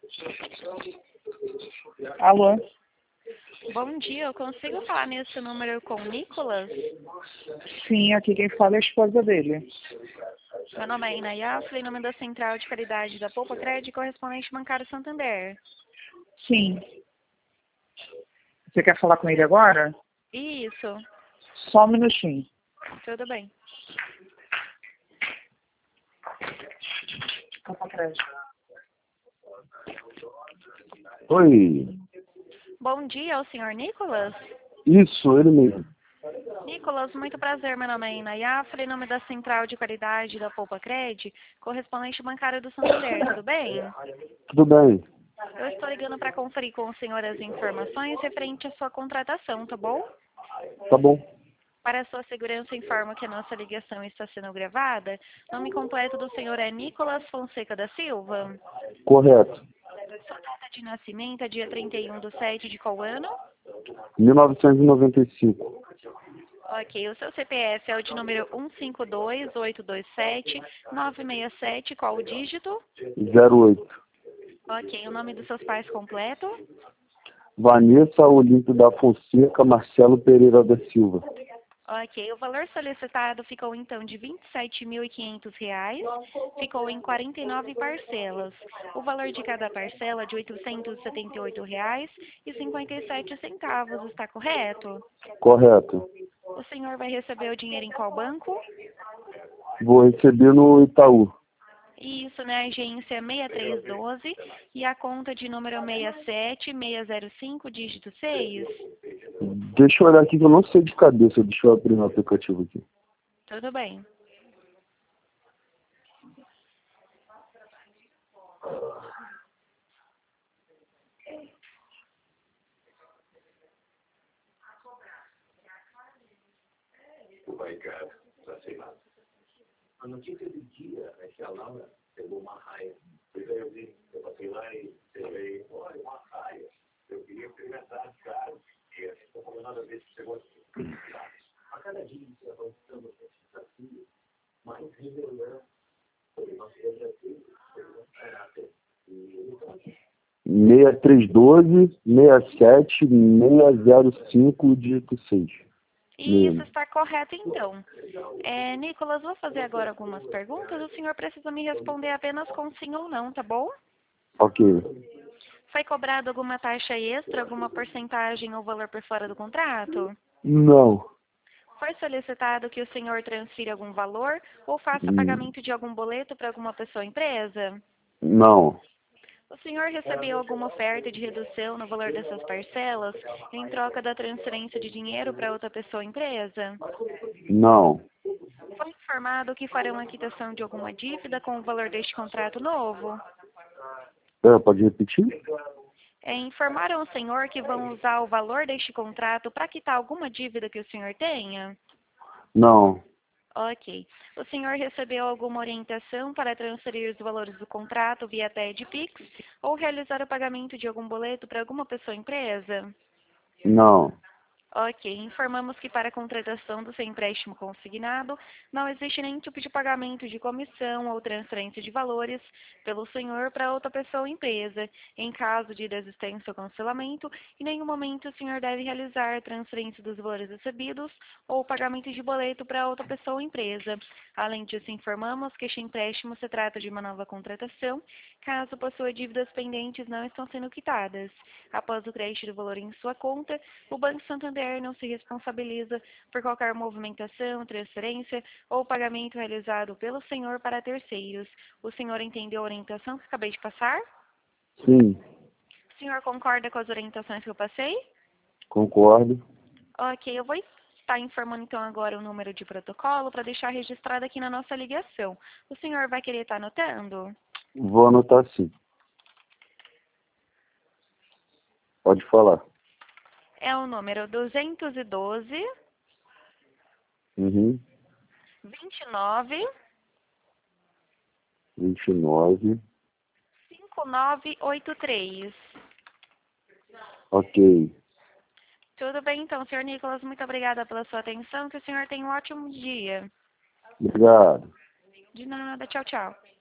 Alô? Bom dia, eu consigo falar nesse número com o Nicolas? Sim, aqui quem fala é a esposa dele. Meu nome é Inaya, em nome da Central de Caridade da Poupa Crédito, correspondente bancário Santander. Sim. Você quer falar com ele agora? Isso, Só um minutinho. tudo bem. Oi, Bom dia, é o senhor Nicolas? isso, ele mesmo. Nicolas, muito prazer, meu nome é Inaya, em nome da Central de Caridade da Poupa Crédito, correspondente bancário do Santander, tudo bem? Tudo bem? Eu estou ligando para conferir com o senhor as informações referente à sua contratação, tá bom? Tá bom. Para a sua segurança, informo que a nossa ligação está sendo gravada. Nome completo do senhor é Nicolas Fonseca da Silva. Correto. Sua data de nascimento é dia 31/7 de qual ano? 1995. Ok, o seu CPF é o de número 152-827-967, qual o dígito? 08. Ok, o nome dos seus pais completo? Vanessa Olímpio da Fonseca Marcelo Pereira da Silva. Ok, o valor solicitado ficou então de R$ 27.500, ficou em 49 parcelas. O valor de cada parcela é de R$ 878,57, está correto? Correto. O senhor vai receber o dinheiro em qual banco? Vou receber no Itaú. Isso, na agência 6312 e a conta de número 67605, dígito 6. Deixa eu olhar aqui que eu não sei de cabeça. Deixa eu abrir no aplicativo aqui. Tudo bem. A notícia do dia é que a Laura pegou uma raia. Eu passei lá e peguei, olha, uma raia. Eu queria experimentar de cara, e a gente está falando nada vez que chegou aqui. A cada dia que avançamos nesse desafio, mais revelando sobre nosso objetivo, sobre nosso caráter. E então, 6312 67 605 dígito 6. Isso está correto, então. Nicolas, vou fazer agora algumas perguntas. O senhor precisa me responder apenas com sim ou não, tá bom? Ok. Foi cobrado alguma taxa extra, alguma porcentagem ou valor por fora do contrato? Não. Foi solicitado que o senhor transfira algum valor ou faça Hum. pagamento de algum boleto para alguma pessoa ou empresa? Não. O senhor recebeu alguma oferta de redução no valor dessas parcelas em troca da transferência de dinheiro para outra pessoa ou empresa? Não. Foi informado que farão a quitação de alguma dívida com o valor deste contrato novo? Pode repetir? Informaram o senhor que vão usar o valor deste contrato para quitar alguma dívida que o senhor tenha? Não. Ok. O senhor recebeu alguma orientação para transferir os valores do contrato via TED Pix ou realizar o pagamento de algum boleto para alguma pessoa ou empresa? Não. Ok. Informamos que para a contratação do seu empréstimo consignado não existe nenhum tipo de pagamento de comissão ou transferência de valores pelo senhor para outra pessoa ou empresa. Em caso de desistência ou cancelamento, em nenhum momento o senhor deve realizar a transferência dos valores recebidos ou pagamento de boleto para outra pessoa ou empresa. Além disso, informamos que este empréstimo se trata de uma nova contratação, caso possua dívidas pendentes não estão sendo quitadas. Após o crédito do valor em sua conta, o Banco Santander não se responsabiliza por qualquer movimentação, transferência ou pagamento realizado pelo senhor para terceiros. O senhor entendeu a orientação que acabei de passar? Sim. O senhor concorda com as orientações que eu passei? Concordo. Ok, eu vou estar informando então agora o número de protocolo para deixar registrado aqui na nossa ligação. O senhor vai querer estar anotando? Vou anotar sim. Pode falar. É o número 212 Uhum. 29 29. 5983. Ok. Tudo bem, então, senhor Nicolas, muito obrigada pela sua atenção. Que o senhor tenha um ótimo dia. Obrigado. De nada, tchau, tchau.